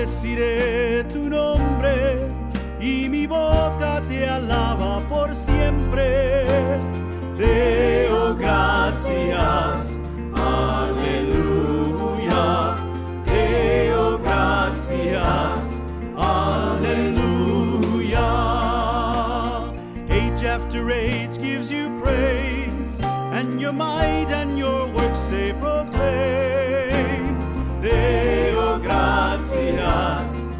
bendeciré tu nombre y mi boca te alaba por siempre. Deo, gracias, aleluya. Deo, gracias, aleluya. Age after age gives you praise, and your might and your works they proclaim. Deo, gracias,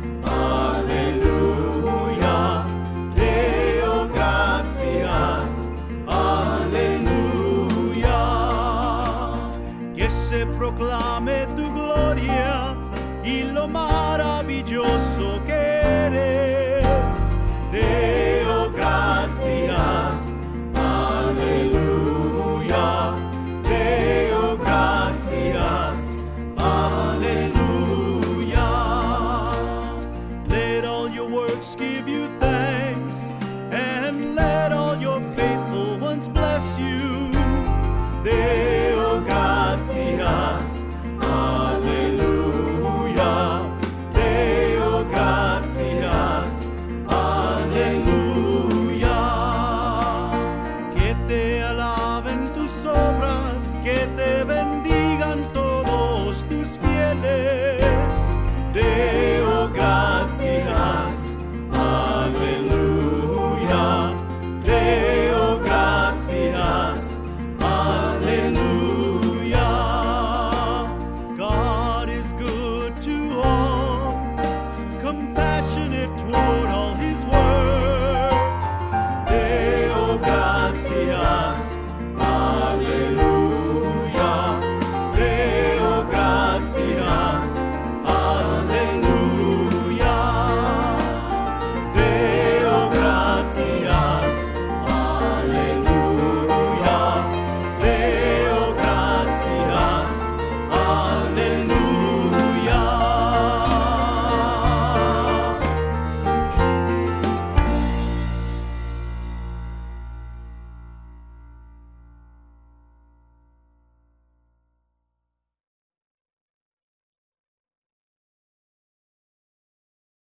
aleluya. Deo, gracias, aleluya. Que se proclame tu gloria y lo maravilloso